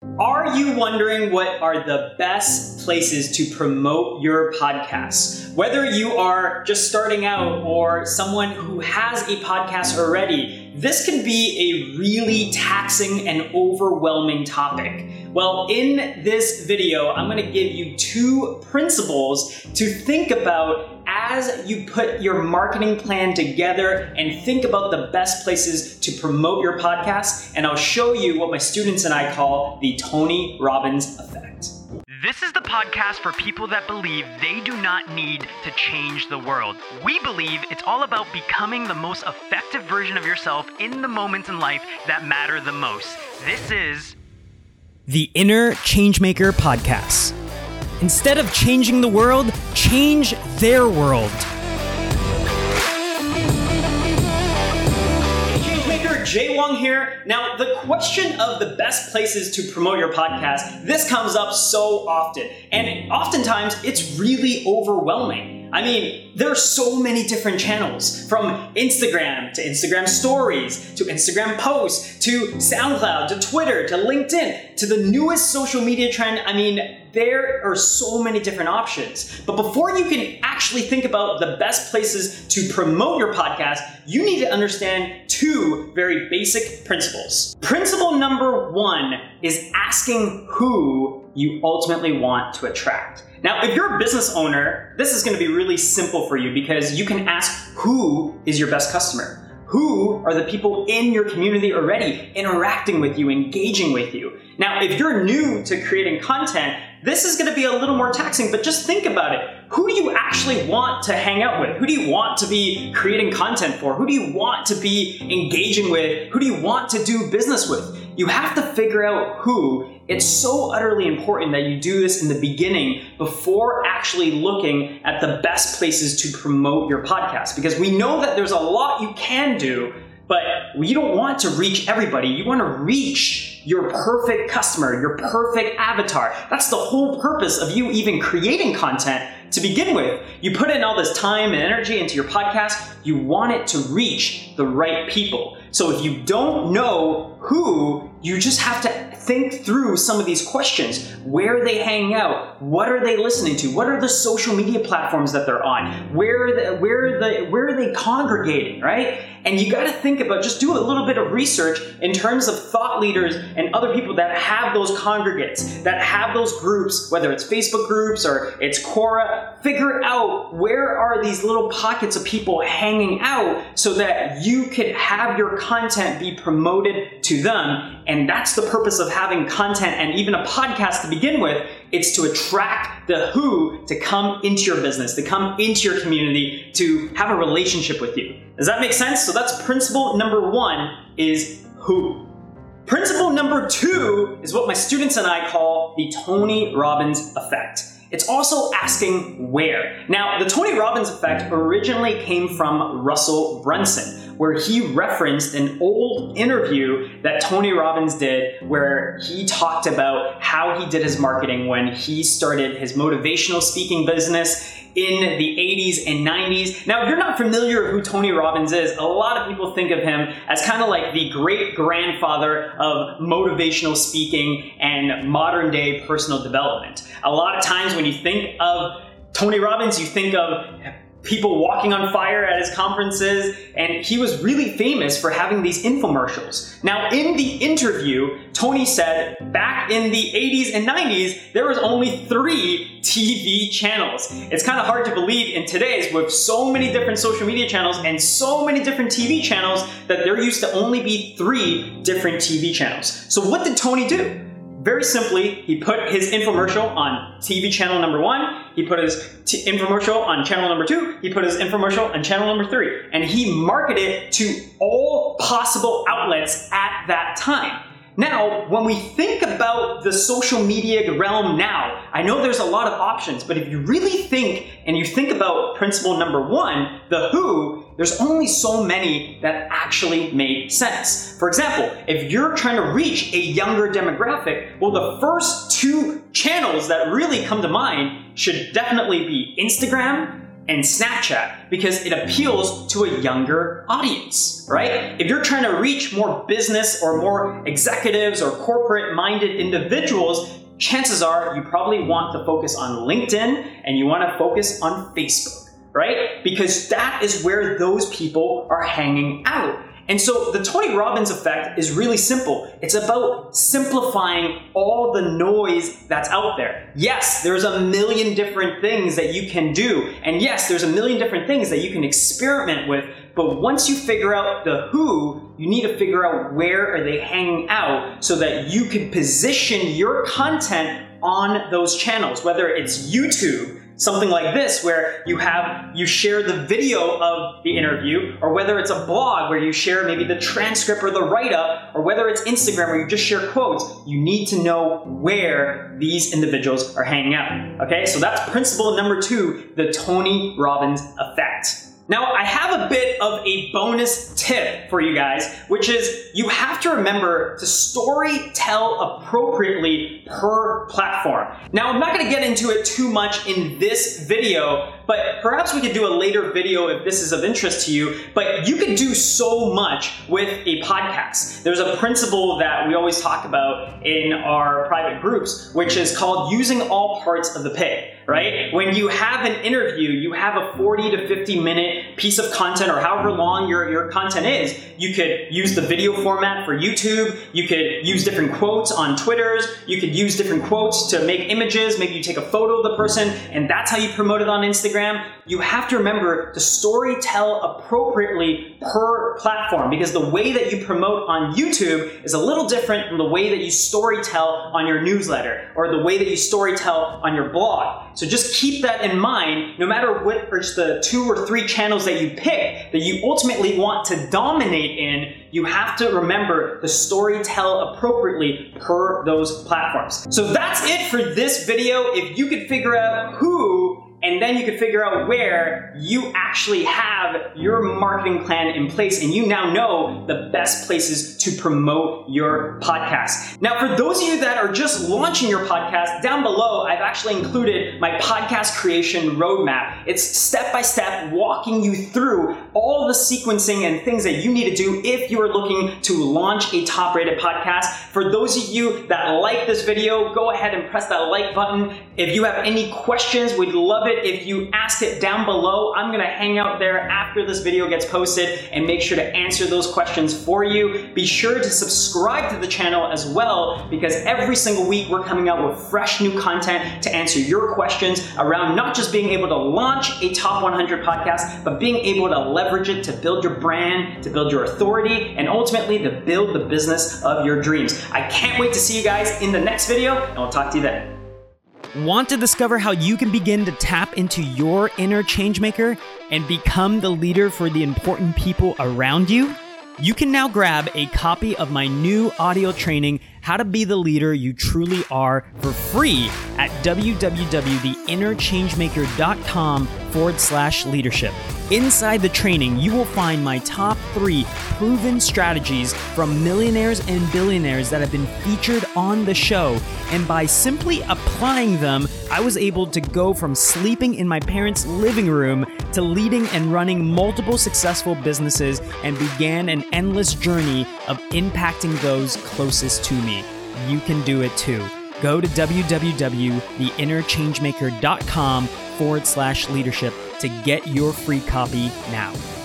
Are you wondering what are the best places to promote your podcast? Whether you are just starting out or someone who has a podcast already, this can be a really taxing and overwhelming topic. Well, in this video, I'm going to give you 2 principles to think about as you put your marketing plan together and think about the best places to promote your podcast. And I'll show you what my students and I call the Tony Robbins effect. This is the podcast for people that believe they do not need to change the world. We believe it's all about becoming the most effective version of yourself in the moments in life that matter the most. This is the Inner Changemaker Podcast. Instead of changing the world, change their world. Jay Wong here. Now, the question of the best places to promote your podcast, this comes up so often. And oftentimes, it's really overwhelming. I mean, there are so many different channels, from Instagram to Instagram stories, to Instagram posts, to SoundCloud, to Twitter, to LinkedIn, to the newest social media trend. I mean, there are so many different options. But before you can actually think about the best places to promote your podcast, you need to understand 2 very basic principles. Principle number 1 is asking who you ultimately want to attract. Now, if you're a business owner, this is going to be really simple for you because you can ask who is your best customer. Who are the people in your community already interacting with you, engaging with you? Now, if you're new to creating content, this is going to be a little more taxing, but just think about it. Who do you actually want to hang out with? Who do you want to be creating content for? Who do you want to be engaging with? Who do you want to do business with? You have to figure out who. It's so utterly important that you do this in the beginning before actually looking at the best places to promote your podcast. Because we know that there's a lot you can do, but you don't want to reach everybody. You want to reach your perfect customer, your perfect avatar. That's the whole purpose of you even creating content to begin with. You put in all this time and energy into your podcast, you want it to reach the right people. So if you don't know who, you just have to think through some of these questions. Where are they hanging out? What are they listening to? What are the social media platforms that they're on? Where are they congregating, right? And you got to think about, just do a little bit of research in terms of thought leaders and other people that have those congregates, that have those groups, whether it's Facebook groups or it's Quora. Figure out where are these little pockets of people hanging out so that you could have your content be promoted to them. And that's the purpose of having content and even a podcast to begin with. It's to attract the who to come into your business, to come into your community, to have a relationship with you. Does that make sense? So that's principle number 1 is who. Principle number 2 is what my students and I call the Tony Robbins effect. It's also asking where. Now, the Tony Robbins effect originally came from Russell Brunson, where he referenced an old interview that Tony Robbins did where he talked about how he did his marketing when he started his motivational speaking business in the 80s and 90s. Now, if you're not familiar with who Tony Robbins is, a lot of people think of him as kind of like the great-grandfather of motivational speaking and modern-day personal development. A lot of times when you think of Tony Robbins, you think of people walking on fire at his conferences, and he was really famous for having these infomercials. Now, in the interview, Tony said back in the 80s and 90s, there was only 3 TV channels. It's kind of hard to believe in today's, with so many different social media channels and so many different TV channels, that there used to only be 3 different TV channels. So what did Tony do? Very simply, he put his infomercial on TV channel number 1, he put his infomercial on channel number 2, he put his infomercial on channel number 3, and he marketed to all possible outlets at that time. Now, when we think about the social media realm now, I know there's a lot of options, but if you really think and you think about principle number 1, the who, there's only so many that actually make sense. For example, if you're trying to reach a younger demographic, well, the first 2 channels that really come to mind should definitely be Instagram and Snapchat because it appeals to a younger audience, right? If you're trying to reach more business or more executives or corporate-minded individuals, chances are you probably want to focus on LinkedIn and you want to focus on Facebook, right? Because that is where those people are hanging out. And so the Tony Robbins effect is really simple. It's about simplifying all the noise that's out there. Yes, there's a million different things that you can do. And yes, there's a million different things that you can experiment with. But once you figure out the who, you need to figure out where are they hanging out so that you can position your content on those channels, whether it's YouTube, something like this where you share the video of the interview, or whether it's a blog where you share maybe the transcript or the write-up, or whether it's Instagram where you just share quotes. You need to know where these individuals are hanging out. Okay, so that's principle number 2, the Tony Robbins effect. Now, I have a bit of a bonus tip for you guys, which is you have to remember to story tell appropriately per platform. Now, I'm not going to get into it too much in this video, but perhaps we could do a later video if this is of interest to you. But you can do so much with a podcast. There's a principle that we always talk about in our private groups, which is called using all parts of the pig. Right? When you have an interview, you have a 40 to 50 minute piece of content, or however long your content is. You could use the video format for YouTube. You could use different quotes on Twitters. You could use different quotes to make images. Maybe you take a photo of the person, and that's how you promote it on Instagram. You have to remember to story tell appropriately per platform, because the way that you promote on YouTube is a little different from the way that you story tell on your newsletter, or the way that you story tell on your blog. So just keep that in mind, no matter which the 2 or 3 channels that you pick that you ultimately want to dominate in, you have to remember to story tell appropriately per those platforms. So that's it for this video. If you could figure out who, and then you can figure out where you actually have your marketing plan in place, and you now know the best places to promote your podcast. Now, for those of you that are just launching your podcast, down below, I've actually included my podcast creation roadmap. It's step-by-step walking you through all the sequencing and things that you need to do if you are looking to launch a top-rated podcast. For those of you that like this video, go ahead and press that like button. If you have any questions, we'd love it if you ask it down below. I'm gonna hang out there after this video gets posted and make sure to answer those questions for you. Be sure to subscribe to the channel as well, because every single week we're coming out with fresh new content to answer your questions around not just being able to launch a top 100 podcast, but being able to leverage it to build your brand, to build your authority, and ultimately to build the business of your dreams. I can't wait to see you guys in the next video, and I'll talk to you then. Want to discover how you can begin to tap into your inner changemaker and become the leader for the important people around you? You can now grab a copy of my new audio training, How to Be the Leader You Truly Are, for free at www.theinnerchangemaker.com/leadership. Inside the training, you will find my top 3 proven strategies from millionaires and billionaires that have been featured on the show. And by simply applying them, I was able to go from sleeping in my parents' living room to leading and running multiple successful businesses, and began an endless journey of impacting those closest to me. You can do it too. Go to www.theinnerchangemaker.com/leadership to get your free copy now.